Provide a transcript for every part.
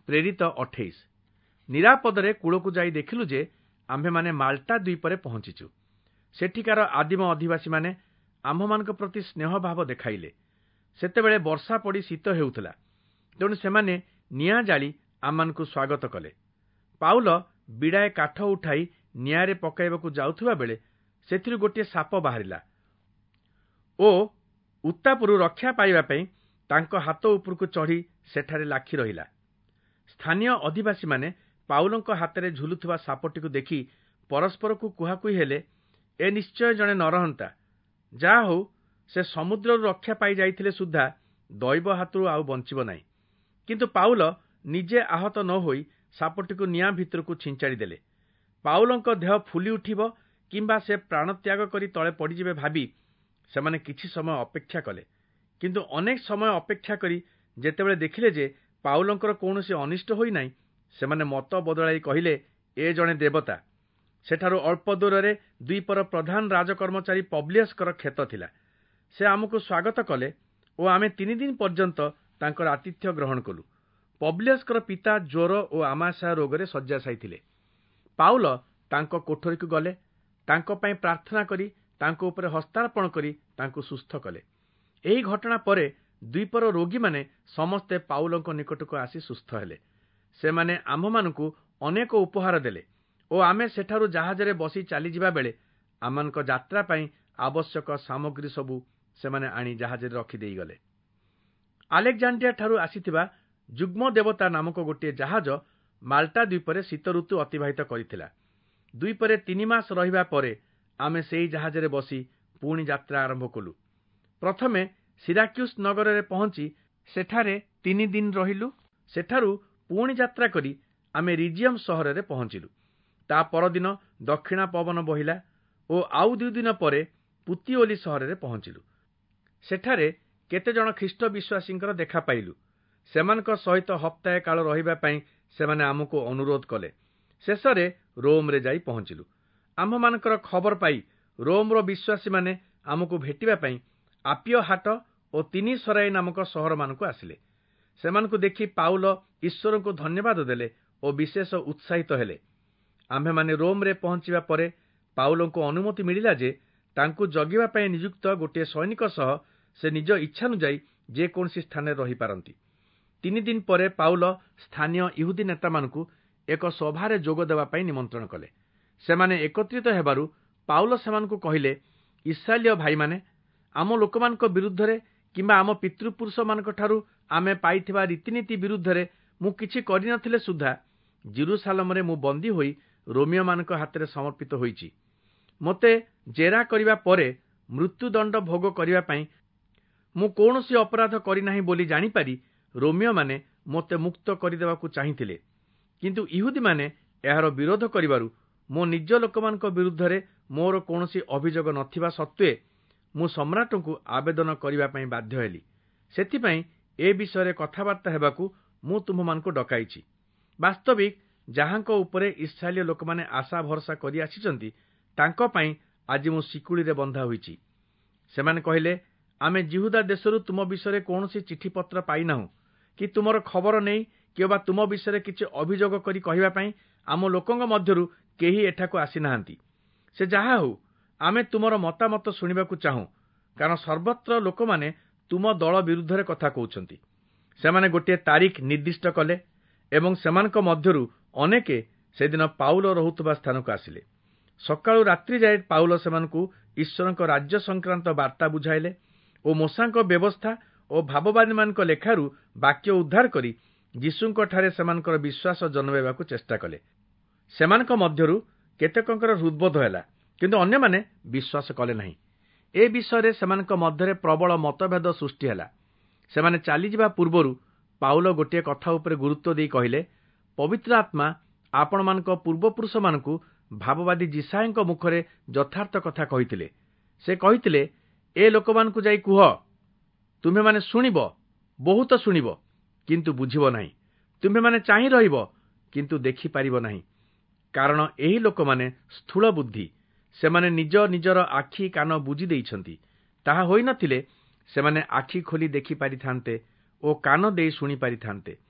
ପ୍ରେରିତ 28। ନିରାପଦରେ କୂଳକୁ ଯାଇ ଦେଖିଲୁ ଯେ ଆମ୍ଭେମାନେ ମାଲ୍ଟା ଦ୍ୱୀପରେ ପହଞ୍ଚିଛୁ। ସେଠିକାର ଆଦିମ ଅଧିବାସୀମାନେ ଆମ୍ଭମାନଙ୍କ ପ୍ରତି ସ୍ନେହଭାବ ଦେଖାଇଲେ। ସେତେବେଳେ ବର୍ଷା ପଡ଼ି ଶୀତ ହେଉଥିଲା, ତେଣୁ ସେମାନେ ନିଆଁ ଜାଳି ଆମମାନଙ୍କୁ ସ୍ୱାଗତ କଲେ। ପାଉଲ ବିଡ଼ାଏ କାଠ ଉଠାଇ ନିଆଁରେ ପକାଇବାକୁ ଯାଉଥିବା ବେଳେ ସେଥିରୁ ଗୋଟିଏ ସାପ ବାହାରିଲା ଓ ଉତ୍ତାପରୁ ରକ୍ଷା ପାଇବା ପାଇଁ ତାଙ୍କ ହାତ ଉପରକୁ ଚଢ଼ି ସେଠାରେ ଲାଖି ରହିଲା। ସ୍ଥାନୀୟ ଅଧିବାସୀମାନେ ପାଉଲଙ୍କ ହାତରେ ଝୁଲୁଥିବା ସାପଟିକୁ ଦେଖି ପରସ୍ପରକୁ କୁହାକୁହି ହେଲେ, ଏ ନିଶ୍ଚୟ ଜଣେ ନରହନ୍ତା। ଯାହା ହଉ, ସେ ସମୁଦ୍ରରୁ ରକ୍ଷା ପାଇ ଯାଇଥିଲେ ସୁଦ୍ଧା ଦୈବ ହାତରୁ ଆଉ ବଞ୍ଚିବ ନାହିଁ। କିନ୍ତୁ ପାଉଲ ନିଜେ ଆହତ ନ ହୋଇ ସାପଟିକୁ ନିଆଁ ଭିତରକୁ ଛିଞ୍ଚାଡ଼ି ଦେଲେ। ପାଉଲଙ୍କ ଦେହ ଫୁଲି ଉଠିବ କିମ୍ବା ସେ ପ୍ରାଣତ୍ୟାଗ କରି ତଳେ ପଡ଼ିଯିବେ ଭାବି ସେମାନେ କିଛି ସମୟ ଅପେକ୍ଷା କଲେ। କିନ୍ତୁ ଅନେକ ସମୟ ଅପେକ୍ଷା କରି ଯେତେବେଳେ ଦେଖିଲେ ଯେ ପାଉଲଙ୍କର କୌଣସି ଅନିଷ୍ଟ ହୋଇନାହିଁ, ସେମାନେ ମତ ବଦଳାଇ କହିଲେ, ଏ ଜଣେ ଦେବତା। ସେଠାରୁ ଅଳ୍ପ ଦୂରରେ ଦ୍ୱୀପର ପ୍ରଧାନ ରାଜକର୍ମଚାରୀ ପବ୍ଲିୟସଙ୍କର କ୍ଷେତ ଥିଲା। ସେ ଆମକୁ ସ୍ୱାଗତ କଲେ ଓ ଆମେ 3 ଦିନ ପର୍ଯ୍ୟନ୍ତ ତାଙ୍କର ଆତିଥ୍ୟ ଗ୍ରହଣ କଲୁ। ପବ୍ଲିୟସଙ୍କର ପିତା ଜ୍ୱର ଓ ଆମାଶୟ ରୋଗରେ ଶଯ୍ୟାଶାୟୀ ଥିଲେ। ପାଉଲ ତାଙ୍କ କୋଠରୀକୁ ଗଲେ, ତାଙ୍କ ପାଇଁ ପ୍ରାର୍ଥନା କରି ତାଙ୍କ ଉପରେ ହସ୍ତାର୍ପଣ କରି ତାଙ୍କୁ ସୁସ୍ଥ କଲେ। ଏହି ଘଟଣା ପରେ ଦ୍ୱୀପର ରୋଗୀମାନେ ସମସ୍ତେ ପାଉଲଙ୍କ ନିକଟକୁ ଆସି ସୁସ୍ଥ ହେଲେ। ସେମାନେ ଆମ୍ଭମାନଙ୍କୁ ଅନେକ ଉପହାର ଦେଲେ ଓ ଆମେ ସେଠାରୁ ଜାହାଜରେ ବସି ଚାଲିଯିବା ବେଳେ ଆମମାନଙ୍କ ଯାତ୍ରା ପାଇଁ ଆବଶ୍ୟକ ସାମଗ୍ରୀ ସବୁ ସେମାନେ ଆଣି ଜାହାଜରେ ରଖିଦେଇଗଲେ। ଆଲେକ୍ଜାଣ୍ଡ୍ରିଆ ଠାରୁ ଆସିଥିବା ଯୁଗ୍ମ ଦେବତା ନାମକ ଗୋଟିଏ ଜାହାଜ ମାଲ୍ଟା ଦ୍ୱୀପରେ ଶୀତ ଋତୁ ଅତିବାହିତ କରିଥିଲା। ଦ୍ୱୀପରେ 3 ମାସ ରହିବା ପରେ ଆମେ ସେହି ଜାହାଜରେ ବସି ପୁଣି ଯାତ୍ରା ଆରମ୍ଭ କଲୁ। ପ୍ରଥମେ ସିରାକ୍ୟୁସ୍ ନଗରରେ ପହଞ୍ଚି ସେଠାରେ 3 ଦିନ ରହିଲୁ। ସେଠାରୁ ପୁଣି ଯାତ୍ରା କରି ଆମେ ରିଜିୟମ୍ ସହରରେ ପହଞ୍ଚିଲୁ। ତା ପରଦିନ ଦକ୍ଷିଣା ପବନ ବହିଲା ଓ ଆଉ 2 ଦିନ ପରେ ପୁତିଓଲି ସହରରେ ପହଞ୍ଚିଲୁ। ସେଠାରେ କେତେଜଣ ଖ୍ରୀଷ୍ଟ ବିଶ୍ୱାସୀଙ୍କର ଦେଖା ପାଇଲୁ। ସେମାନଙ୍କ ସହିତ ହପ୍ତାଏ କାଳ ରହିବା ପାଇଁ ସେମାନେ ଆମକୁ ଅନୁରୋଧ କଲେ। ଶେଷରେ ରୋମରେ ଯାଇ ପହଞ୍ଚିଲୁ। ଆମ୍ଭମାନଙ୍କର ଖବର ପାଇ ରୋମର ବିଶ୍ୱାସୀମାନେ ଆମକୁ ଭେଟିବା ପାଇଁ ଆପିଅ ହାଟ ଓ ତିନିସରାଇ ନାମକ ସହରମାନଙ୍କୁ ଆସିଲେ। ସେମାନଙ୍କୁ ଦେଖି ପାଉଲ ଈଶ୍ୱରଙ୍କୁ ଧନ୍ୟବାଦ ଦେଲେ ଓ ବିଶେଷ ଉତ୍ସାହିତ ହେଲେ। ଆମ୍ଭେମାନେ ରୋମରେ ପହଞ୍ଚିବା ପରେ ପାଉଲଙ୍କୁ ଅନୁମତି ମିଳିଲା ଯେ ତାଙ୍କୁ ଜଗିବା ପାଇଁ ନିଯୁକ୍ତ ଗୋଟିଏ ସୈନିକ ସହ ସେ ନିଜ ଇଚ୍ଛାନୁଯାୟୀ ଯେକୌଣସି ସ୍ଥାନରେ ରହିପାରନ୍ତି। 3 ଦିନ ପରେ ପାଉଲ ସ୍ଥାନୀୟ ଇହୁଦୀ ନେତାମାନଙ୍କୁ ଏକ ସଭାରେ ଯୋଗ ଦେବା ପାଇଁ ନିମନ୍ତ୍ରଣ କଲେ। ସେମାନେ ଏକତ୍ରିତ ହେବାରୁ ପାଉଲ ସେମାନଙ୍କୁ କହିଲେ, ଇସ୍ରାଏଲୀୟ ଭାଇମାନେ, ଆମ ଲୋକମାନଙ୍କ ବିରୁଦ୍ଧରେ କିମ୍ବା ଆମ ପିତୃପୁରୁଷମାନଙ୍କଠାରୁ ଆମେ ପାଇଥିବା ରୀତିନୀତି ବିରୁଦ୍ଧରେ ମୁଁ କିଛି କରିନଥିଲେ ସୁଦ୍ଧା ଜେରୁସାଲେମରେ ମୁଁ ବନ୍ଦୀ ହୋଇ ରୋମିଓମାନଙ୍କ ହାତରେ ସମର୍ପିତ ହୋଇଛି। ମୋତେ ଜେରା କରିବା ପରେ ମୃତ୍ୟୁଦଣ୍ଡ ଭୋଗ କରିବା ପାଇଁ ମୁଁ କୌଣସି ଅପରାଧ କରିନାହିଁ ବୋଲି ଜାଣିପାରି ରୋମିଓମାନେ ମୋତେ ମୁକ୍ତ କରିଦେବାକୁ ଚାହିଁଥିଲେ। କିନ୍ତୁ ଇହୁଦୀମାନେ ଏହାର ବିରୋଧ କରିବାରୁ ମୋ ନିଜ ଲୋକମାନଙ୍କ ବିରୁଦ୍ଧରେ ମୋର କୌଣସି ଅଭିଯୋଗ ନଥିବା ସତ୍ତ୍ୱେ ମୁଁ ସମ୍ରାଟଙ୍କୁ ଆବେଦନ କରିବା ପାଇଁ ବାଧ୍ୟ ହେଲି। ସେଥିପାଇଁ ଏ ବିଷୟରେ କଥାବାର୍ତ୍ତା ହେବାକୁ ମୁଁ ତୁମ୍ଭମାନଙ୍କୁ ଡକାଇଛି। ବାସ୍ତବିକ ଯାହାଙ୍କ ଉପରେ ଇସ୍ରାଏଲୀୟ ଲୋକମାନେ ଆଶା ଭରସା କରି ଆସିଛନ୍ତି, ତାଙ୍କ ପାଇଁ ଆଜି ମୁଁ ଶିକୁଳିରେ ବନ୍ଧା ହୋଇଛି। ସେମାନେ କହିଲେ, ଆମେ ଜିହୁଦା ଦେଶରୁ ତୁମ ବିଷୟରେ କୌଣସି ଚିଠିପତ୍ର ପାଇନାହୁଁ କି ତୁମର ଖବର ନେଇ କିମ୍ବା ତୁମ ବିଷୟରେ କିଛି ଅଭିଯୋଗ କରି କହିବା ପାଇଁ ଆମ ଲୋକଙ୍କ ମଧ୍ୟରୁ କେହି ଏଠାକୁ ଆସିନାହାନ୍ତି। ସେ ଯାହା ହେଉ, ଆମେ ତୁମର ମତାମତ ଶୁଣିବାକୁ ଚାହୁଁ, କାରଣ ସର୍ବତ୍ର ଲୋକମାନେ ତୁମ ଦଳ ବିରୁଦ୍ଧରେ କଥା କହୁଛନ୍ତି। ସେମାନେ ଗୋଟିଏ ତାରିଖ ନିର୍ଦ୍ଦିଷ୍ଟ କଲେ ଏବଂ ସେମାନଙ୍କ ମଧ୍ୟରୁ ଅନେକେ ସେଦିନ ପାଉଲ ରହୁଥିବା ସ୍ଥାନକୁ ଆସିଲେ। ସକାଳୁ ରାତ୍ରି ଯାଏ ପାଉଲ ସେମାନଙ୍କୁ ଈଶ୍ୱରଙ୍କ ରାଜ୍ୟ ସଂକ୍ରାନ୍ତ ବାର୍ତ୍ତା ବୁଝାଇଲେ ଓ ମୋଶାଙ୍କ ବ୍ୟବସ୍ଥା ଓ ଭାବବାଦୀମାନଙ୍କ ଲେଖାରୁ ବାକ୍ୟ ଉଦ୍ଧାର କରି ଯୀଶୁଙ୍କଠାରେ ସେମାନଙ୍କର ବିଶ୍ୱାସ ଜନ୍ମାଇବାକୁ ଚେଷ୍ଟା କଲେ। ସେମାନଙ୍କ ମଧ୍ୟରୁ କେତେକଙ୍କର ହୃଦବୋଧ ହେଲା, କିନ୍ତୁ ଅନ୍ୟମାନେ ବିଶ୍ୱାସ କଲେ ନାହିଁ। ଏ ବିଷୟରେ ସେମାନଙ୍କ ମଧ୍ୟରେ ପ୍ରବଳ ମତଭେଦ ସୃଷ୍ଟି ହେଲା। ସେମାନେ ଚାଲିଯିବା ପୂର୍ବରୁ ପାଉଲ ଗୋଟିଏ କଥା ଉପରେ ଗୁରୁତ୍ୱ ଦେଇ କହିଲେ, ପବିତ୍ର ଆତ୍ମା ଆପଣମାନଙ୍କ ପୂର୍ବପୁରୁଷମାନଙ୍କୁ ଭାବବାଦୀ ଯିଶାୟଙ୍କ ମୁଖରେ ଯଥାର୍ଥ କଥା କହିଥିଲେ। ସେ କହିଥିଲେ, ଏ ଲୋକମାନଙ୍କୁ ଯାଇ କୁହ, ତୁମ୍ଭେମାନେ ଶୁଣିବ, ବହୁତ ଶୁଣିବ, କିନ୍ତୁ ବୁଝିବ ନାହିଁ। ତୁମ୍ଭେମାନେ ଚାହିଁ ରହିବ, କିନ୍ତୁ ଦେଖିପାରିବ ନାହିଁ। କାରଣ ଏହି ଲୋକମାନେ ସ୍ଥୂଳ ବୁଦ୍ଧି। ସେମାନେ ନିଜ ନିଜର ଆଖି କାନ ବୁଜି ଦେଇଛନ୍ତି। ତାହା ହୋଇନଥିଲେ ସେମାନେ ଆଖି ଖୋଲି ଦେଖିପାରିଥାନ୍ତେ ଓ କାନ ଦେଇ ଶୁଣିପାରିଥାନ୍ତେ।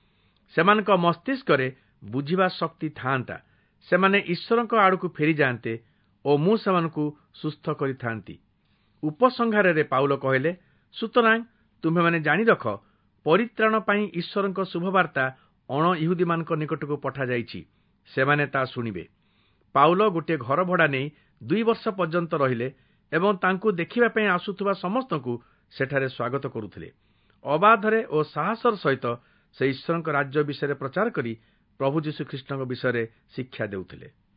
ସେମାନଙ୍କ ମସ୍ତିଷ୍କରେ ବୁଝିବା ଶକ୍ତି ଥାଆନ୍ତା, ସେମାନେ ଈଶ୍ୱରଙ୍କ ଆଡ଼କୁ ଫେରିଯାଆନ୍ତେ ଓ ମୁଁ ସେମାନଙ୍କୁ ସୁସ୍ଥ କରିଥାନ୍ତି। ଉପସଂହାରରେ ପାଉଲ କହିଲେ, ସୁତରାଂ ତୁମ୍ଭେମାନେ ଜାଣି ରଖ, ପରିତ୍ରାଣ ପାଇଁ ଈଶ୍ୱରଙ୍କ ଶୁଭବାର୍ତ୍ତା ଅଣ ଇହୁଦୀମାନଙ୍କ ନିକଟକୁ ପଠାଯାଇଛି। ସେମାନେ ତା ଶୁଣିବେ। ପାଉଲ ଗୋଟିଏ ଘର ଭଡ଼ା ନେଇ 2 ବର୍ଷ ପର୍ଯ୍ୟନ୍ତ ରହିଲେ ଏବଂ ତାଙ୍କୁ ଦେଖିବା ପାଇଁ ଆସୁଥିବା ସମସ୍ତଙ୍କୁ ସେଠାରେ ସ୍ୱାଗତ କରୁଥିଲେ। ଅବାଧରେ ଓ ସାହସର ସହିତ ସେ ଈଶ୍ୱରଙ୍କ ରାଜ୍ୟ ବିଷୟରେ ପ୍ରଚାର କରି ପ୍ରଭୁ ଯୀଶୁଖ୍ରୀଷ୍ଟଙ୍କ ବିଷୟରେ ଶିକ୍ଷା ଦେଉଥିଲେ।